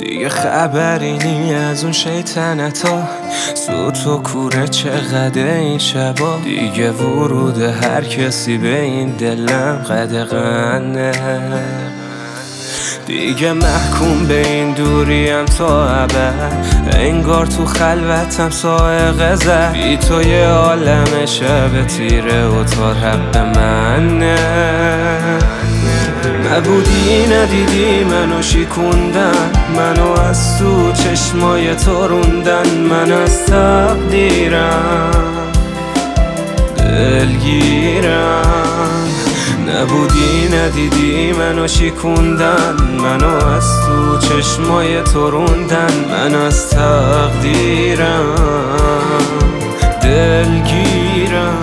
دیگه خبری نی از اون شیطنتا، سوت و کوره چقدر این شبا. دیگه ورود هر کسی به این دلم قدغنه. دیگه محکوم به این دوریم تا ابد، انگار تو خلوتم سائق زد. بی تو یه عالم شب تیره و تا حق منه. نبودی ندیدی منو شیکوندن، منو از تو چشمای تو روندن. من از تقدیرم دلگیرم. نبودی ندیدی منو شیکوندن، منو از تو چشمای تو روندن. من از تقدیرم دلگیرم.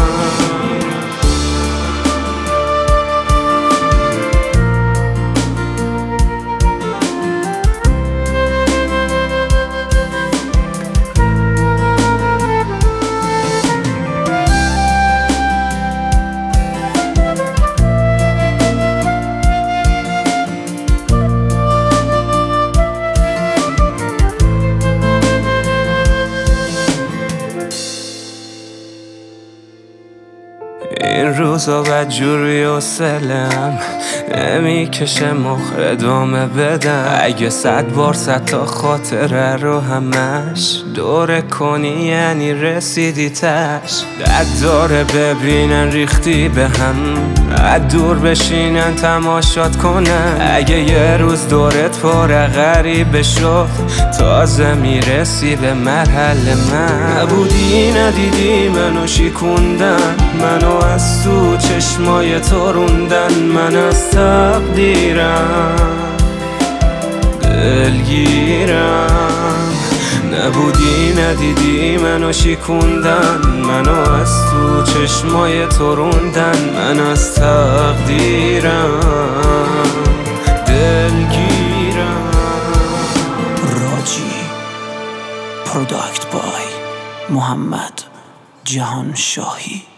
این روزا بدجوری و سلم نمیکشه مخ ادامه بدم. اگه 100 بار 100 تا خاطره رو همش دوره کنی یعنی رسیدی تش. درد داره ببینن ریختی به هم، از دور بشینن تماشات کنن. اگه یه روز دورت پر غریبه شد تازه میرسی به مرحله من. نبودی ندیدی منو شیکوندن، منو از تو چشمای تو روندن. من از تقدیرم دلگیرم. نبودی ندیدی منو شیکوندن، منو از تو چشمای تو روندن. من از تقدیرم دلگیرم. راجی پروداکت بای محمد جهان شاهی.